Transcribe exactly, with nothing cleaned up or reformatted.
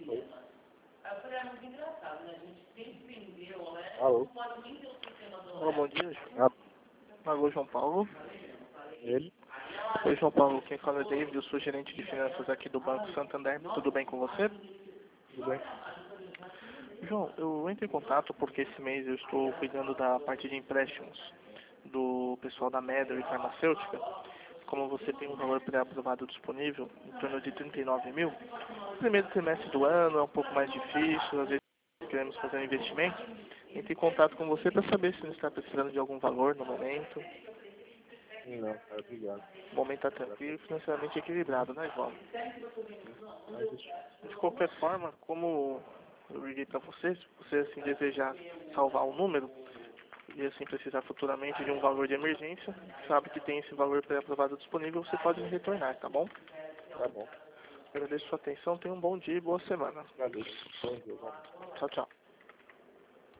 Oi. Aí eu falei, é muito engraçado, né? A gente sempre entendeu, né? Alô? Não pode nem ter o sistema do... Olá, bom dia. Ah, Alô, João Paulo. ele? Oi, João Paulo. Quem fala é David, eu sou gerente de finanças aqui do Banco Santander. Tudo bem com você? Tudo bem? João, eu entro em contato porque esse mês eu estou cuidando da parte de empréstimos do pessoal da Medley Farmacêutica. Como você tem um valor pré-aprovado disponível, em torno de trinta e nove mil, o primeiro trimestre do ano é um pouco mais difícil, às vezes queremos fazer um investimento. Entre em contato com você para saber se você está precisando de algum valor no momento. Não, cara, obrigado. O momento está tranquilo e financeiramente equilibrado, né, João? Mas isso. De qualquer forma, como eu liguei para você, se você assim desejar salvar um número e assim precisar futuramente de um valor de emergência, sabe que tem esse valor pré-aprovado disponível, você pode me retornar, tá bom? Tá bom. Agradeço sua atenção, tenha um bom dia e boa semana. Agradeço. Bom dia, Tchau, tchau.